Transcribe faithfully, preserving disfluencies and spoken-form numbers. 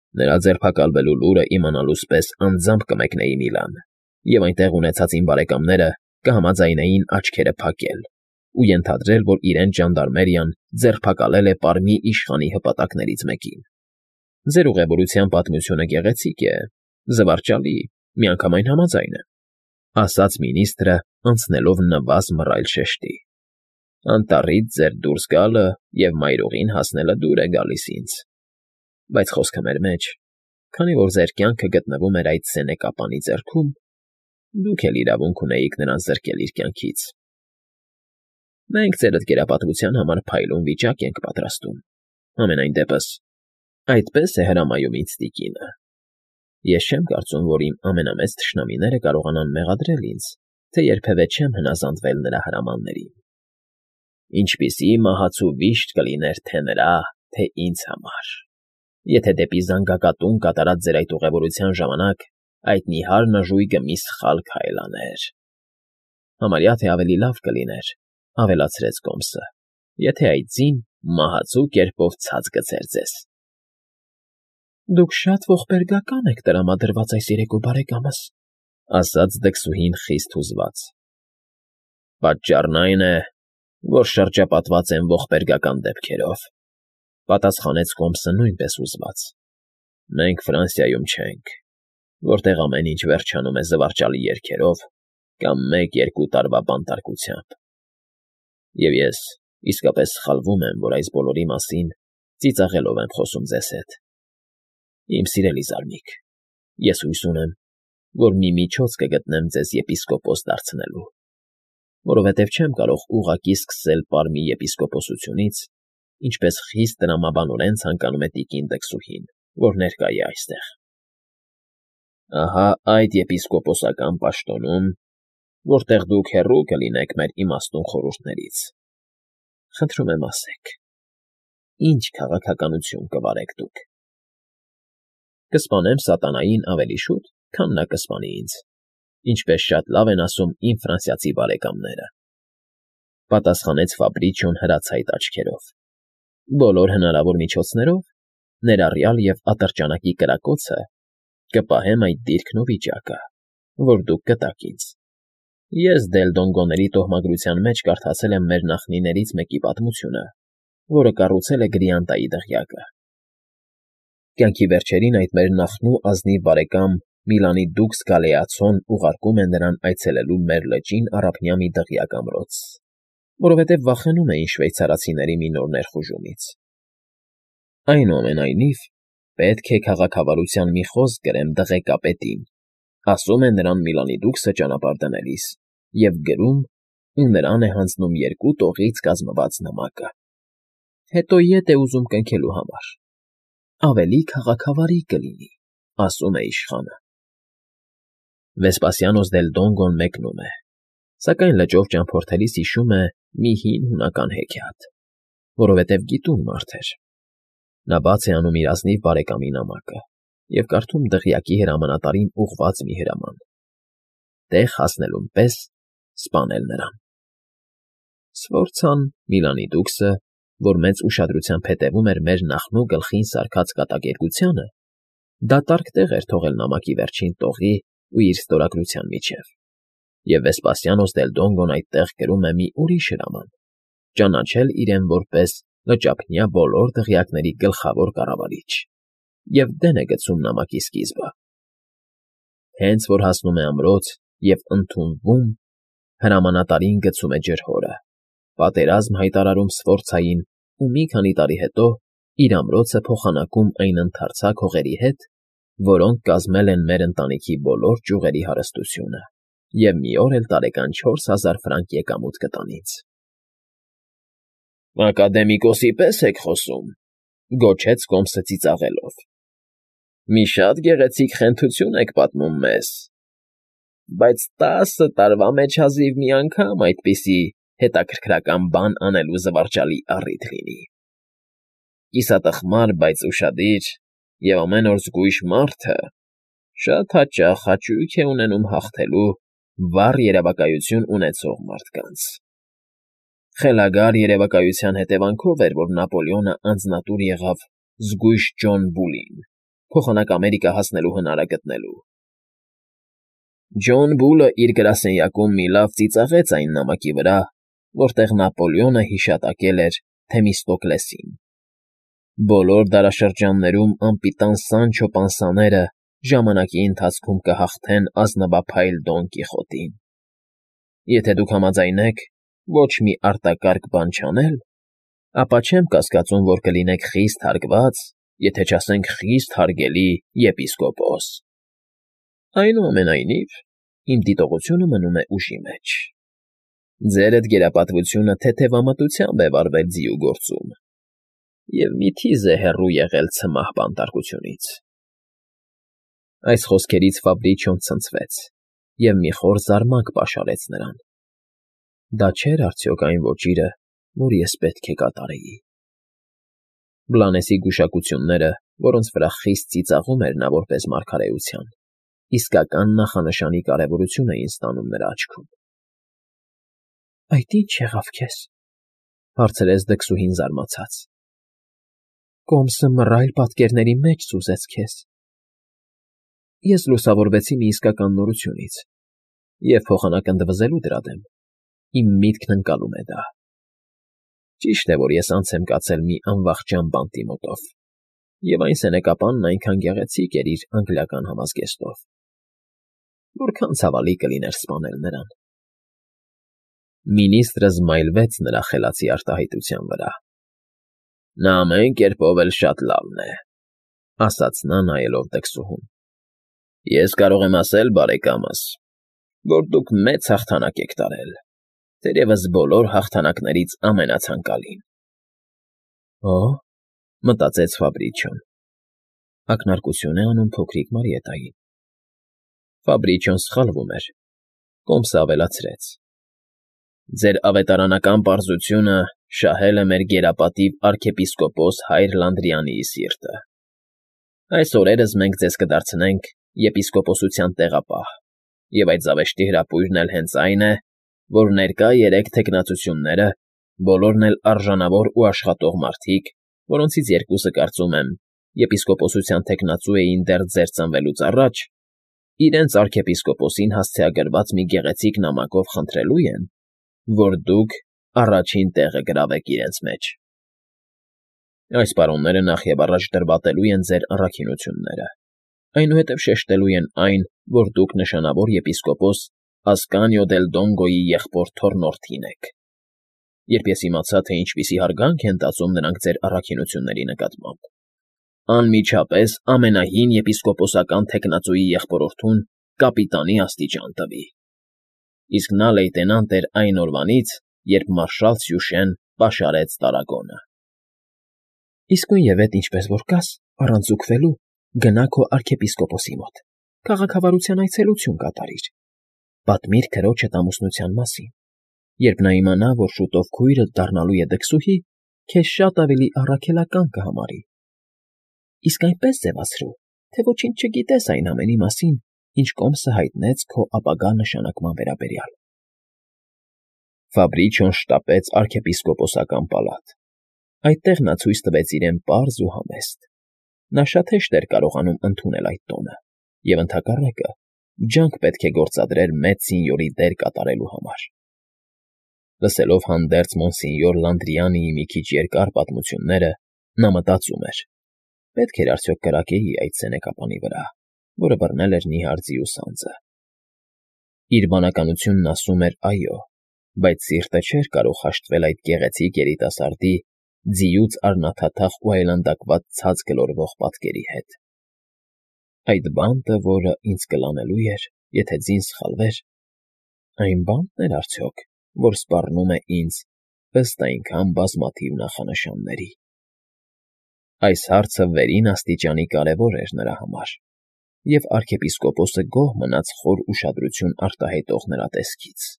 Նրա ձերբակալվելու լուրը իմանալուց պես անձամբ կմեկնեի Միլան, և այնտեղ ունեցած իմ բարեկամները կհամաձայնեին աչքերը փակել ու ենթադրել, որ իրենց ժանդարմերիան ձերբակալել է Պարմի իշխանի հպատակներից մեկին։ Ձեր ուղևորության պատմությունը գեղեցիկ է, զվարճալի, միանգամայն համաձայն եմ, ասաց մինիստրը, անցնելով նվազ մռայլ շեշտի։ Անտառից ձեր դուրս գալը և մայրուղին հասնելը դուր է գալիս ինձ, բայց խոսքը մեր մեջ, քանի որ ձեր կյանքը գտնվում էր այդ սենեկապանի ձեռքում, դուք էլ իրավունք ունեիք նրան զրկել իր կյանքից։ Մենք ձեր ընկերապատվության համար փայլուն վիճակ ենք պատրաստում, համենայն դեպս, այդպես է հրամայում ինձ տիկինը։ Ես չեմ կարծում, որ իմ ամենամեծ թշնամիները կարողանան մեղադրել ինձ, թե երբևէ չեմ հնազանդվել նրա հրամաններին։ Ինչպիսի մահացու վիշտ կլիներ թե նրա, թե ինձ համար, եթե դեպի զանգակատուն կատարած ձեր այդ ուղևորության ժամանակ այդ նիհար նժույգը մի սխալ քայլ աներ։ Համարյա թե ավելի լավ կլիներ, ավելացրեց Կոմսը, եթե այդ ձին մահացու կերպով ցած գցեր ձեզ։ Դուք շատ ողբերգական եք տրամադրված այս երեկո, բարեկամս, ասաց դքսուհին խիստ հուզված։ Պատճառն այն է, որ շրջապատված եմ ողբերգական դեպքերով, պատասխանեց Կոմսը նույնպես հուզված։ Մենք Ֆրանսիայում չենք, որտեղ ամեն ինչ վերջանում է զվարճալի երգերով կամ մեկ-երկու տարվա բանտարկությամբ։ Եվ ես իսկապես սխալվում եմ, որ այս բոլորի մասին ծիծաղելով եմ խոսում ձեզ հետ։ Իմ սիրելի զարմիկ, ես հույս ունեմ, որ մի միջոց կգտնեմ ձեզ եպիսկոպոս դարձնելու, որովհետև չեմ կարող ուղղակի սկսել Պարմի եպիսկոպոսությունից, ինչպես խիստ տրամաբանորեն ցանկանում է տիկին դքսուհին, որ ներկա է այստեղ։ Ահա այդ եպիսկոպոսական պաշտոնում, որտեղ դուք հեռու կլինեք մեր իմաստուն խորհուրդներից, խնդրում եմ ասեք, ինչ քաղաքականություն կվարեք դուք։ Կսպանեմ սատանային ավելի շուտ, քան նա կսպանի ինձ, ինչպես շատ լավ են ասում իմ ֆրանսիացի բարեկամները, պատասխանեց Ֆաբրիչիոն հրացայտ աչքերով։ Բոլոր հնարավոր միջոցներով, ներառյալ և ատրճանակի կրակոցը, կպահեմ այդ դիրքն ու վիճակը, որ դուք կտաք ինձ։ Ես Դելդոնգոների տոհմագրության մեջ կարդացել եմ մեր նախնիներից մեկի պատմությունը, որը կառուցել է Գրիանտայի դղյակը։ Կյանքի վերջերին այդ մեր նախնու ազնիվ բարեկամ Միլանի դուքս Գալեացոն ուղարկում է նրան այցելելու մեր լճին առափնյա մի դղյակ ամրոց, որովհետև վախենում էին շվեյցարացիների մի նոր ներխուժումից։ Այնուամենայնիվ, պետք է քաղաքավարության մի խոսք գրեմ դղեկապետին, ասում է նրան Միլանի դուքսը ճանապարհ դնելիս, և գրում, ու նրան է հանձնում երկու տողից կազմված նամակը։ Հետո ետ է ուզում կնքելու համար։ Ավելի քաղաքավարի կլինի, ասում է իշխանը։ Վեսպասիանոս դել Դոնգոն մեկնում է, սակայն լճով ճամփորդելիս հիշում է մի հին հունական հեքիաթ, որովհետև գիտուն մարդ էր։ Նա բաց է անում իր ազնիվ բարեկամի նամակը և կարդում դղյակի հրամանատարին ուղղված մի հրաման. տեղ հասնելուն պես սպանել նրան։ Սֆորցան Միլանի դուքսը, որ մեծ ուշադրությամբ հետևում էր մեր նախնու գլխին սարքած կատակերգությանը, դատարկ տեղ էր թողել նամակի վերջին տողի ու իր ստորագրության միջև, և Վեսպասիանոս դել Դոնգոն այդտեղ գրում է մի ուրիշ հրաման, ճանաչել իրեն որպես լճափնյա բոլոր դղյակների գլխավոր կառավարիչ, և դեն է գցում նամակի սկիզբը։ Հենց որ հասնում է ամրոց և ընդունվում, հրամանատարին գցում է ջրհորը, պատերազմ հայտարարում Սֆորցային ու մի քանի տարի հետո իր ամրոցը փոխանակում այն ընդարձակ հողերի հետ, որոնք կազմել են մեր ընտանիքի բոլոր ճյուղերի հարստությունը, և մի օր էլ տարեկան չորս հազար ֆրանկ եկամուտ կտան ինձ։ Ակադեմիկոսի պես եք խոսում, գոչեց Կոմսը ծիծաղելով։ Մի շատ գեղեցիկ խենթություն եք պատմում մեզ, բայց տասը տարվա մեջ հազիվ մի անգամ այդպիսի հետաքրքրական բան անելու զվարճալի առիթ լինի։ Կիսատխմար, բայց ուշադիր և ամեն օր զգույշ մարդը շատ հաճախ հաճույք է ունենում հաղթելու վառ երևակայություն ունեցող մարդկանց։ Խելագար երևակայության հետևանքով էր, որ Նապոլեոնը անձնատուր եղավ զգույշ Ջոն Բուլին, փոխանակ Ամերիկա հասնելու հնարը գտնելու։ Ջոն Բուլը իր գրասենյակում մի լավ ծիծաղեց այն նամակի վրա, որտեղ Նապոլեոնը հիշատակել էր Թեմիստոկլեսին։ Բոլոր դարաշրջաններում անպիտան Սանչո Պանսաները ժամանակի ընթացքում կհաղթեն ազնվափայլ Դոն Կիխոտին։ Եթե դուք համաձայնեք ոչ մի արտակարգ բան չանել, ապա չեմ կասկածում, որ կլինեք խիստ հարգված, եթե չասենք խիստ հարգելի եպիսկոպոս։ Այնուամենայնիվ, իմ դիտողությունը մնում է ուժի մեջ։ Ձերդ գերապատվությունը թեթևամտությամբ է վարվել ձիու գործում և մի թիզ է հեռու եղել ցմահ բանտարկությունից։ Այս խոսքերից Ֆաբրիչիոն ցնցվեց, և մի խոր զարմանք պաշարեց նրան. դա չէր արդյոք այն ոճիրը, որ ես պետք է կատարեի։ Բլանեսի գուշակությունները, որոնց վրա խիստ ծիծաղում էր նա որպես մարգարեության, իսկական նախանշանի կարևորություն էին ստանում նրա աչքում։ Այդ ի՞նչ եղավ քեզ,֊ հարցրեց դքսուհին զարմացած։ Կոմսը մռայլ պատկերների մեջ սուզեց քեզ։ Ես լուսավորվեցի մի իսկական նորությունից և փոխանակ ընդվզելու դրա դեմ իմ միտքն ընկալում է դա։ Ճիշտ է, որ ես անց եմ կացել մի անվախճան բանտի մոտով, և այն սենեկապանն այնքան գեղեցիկ էր իր անգլիական համազգեստով, որքան ցավալի կլիներ սպանել նրան։ Մինիստրը զմայլվեց նրա խելացի արտահայտության վրա։ Նա ամեն կերպով էլ շատ լավն է,֊ ասաց նա, նայելով դքսուհուն։ Ես կարող եմ ասել, բարեկամս, որ դուք մեծ հաղթանակ եք տարել, թերևս բոլոր հաղթանակներից ամենացանկալին։ Օ՜, մտածեց Ֆաբրիչիոն, ակնարկություն է անում փոքրիկ Մարիետային։ Ֆաբրիչիոն սխալվում էր, Կոմսը ավելացրեց. Ձեր ավետարանական պարզությունը շահել է մեր գերապատիվ արքեպիսկոպոս հայր Լանդրիանիի սիրտը։ Այս օրերս մենք ձեզ կդարձնենք եպիսկոպոսության տեղապահ, և այդ զավեշտի հրապույրն էլ հենց այն է, որ ներկա երեք թեկնածությունները, բոլորն էլ արժանավոր ու աշխատող մարդիկ, որոնցից երկուսը, կարծում եմ, եպիսկոպոսության թեկնածու էին դեռ ձեր ծնվելուց առաջ, իրենց արքեպիսկոպոսին հասցեագրված մի գեղեցիկ նամակով խնդրելու են, որ դուք առաջին տեղը գրավեք իրենց մեջ։ Այս պարոնները նախևառաջ դրվատելու են ձեր առաքինությունները, այնուհետև շեշտելու են այն, որ դուք նշանավոր եպիսկոպոս Ասկանիո դել Դոնգոյի եղբոր թոռնորդին եք։ Երբ ես իմացա, թե ինչպիսի հարգանք են տածում նրանք ձեր առաքինությունների նկատմամբ, անմիջապես ամենահին եպիսկոպոսական թեկնածուի եղբորորդուն կապիտանի աստիճան տվի։ Իսկ նա լեյտենանտ էր այն օրվանից, երբ մարշալ Սյուշեն պաշարեց Տարագոնը։ Իսկույնևեթ, ինչպես որ կաս, առանց ուքվելու, գնա քո արքեպիսկոպոսի մոտ, քաղաքավարության այցելություն կատարիր, պատմիր քրոջդ ամուսնության մասին, երբ նա իմանա, որ շուտով քույրդ դառնալու է դքսուհի, քեզ շատ ավելի առաքելական կհամարի։ Իսկ այնպես ձևացրու, թե ոչինչ չգիտես այն ամենի մասին, ինչ Կոմսը հայտնեց քո ապագա նշանակման վերաբերյալ։ Ֆաբրիչիոն շտապեց արքեպիսկոպոսական պալատ։ Այդտեղ նա ցույց տվեց իրեն պարզ ու համեստ։ Նա շատ հեշտ էր կարողանում ընդունել այդ տոնը, և ընդհակառակը ջանք պետք է գործադրեր մեծ սինյորի դեր կատարելու համար։ Լսելով հանդերձ մոնսինյոր Լանդրիանիի մի քիչ երկար պատմությունները, նա մտածում էր. պետք էր արդյոք կրակեի այդ սենեկապանի վրա, որը բռնել էր նիհար ձիու սանձը։ Իր բանականությունն ասում էր այո, բայց սիրտը չէր կարող հաշտվել այդ գեղեցիկ երիտասարդի ձիուց արնաթաթախ ու այլանդակված ցած գլորվող պատկերի հետ։ Այդ բանտը, որը ինձ կլանելու էր, եթե ձին սխալվեր, այն բանտն էր արդյոք, որ սպառնում է ինձ ըստ այնքան բազմաթիվ նախանշանների։ Այս հարցը վերին աստիճանի կարևոր էր նրա համար, և արքեպիսկոպոսը գոհ մնաց խոր ուշադրություն արտահայտող նրա տեսքից։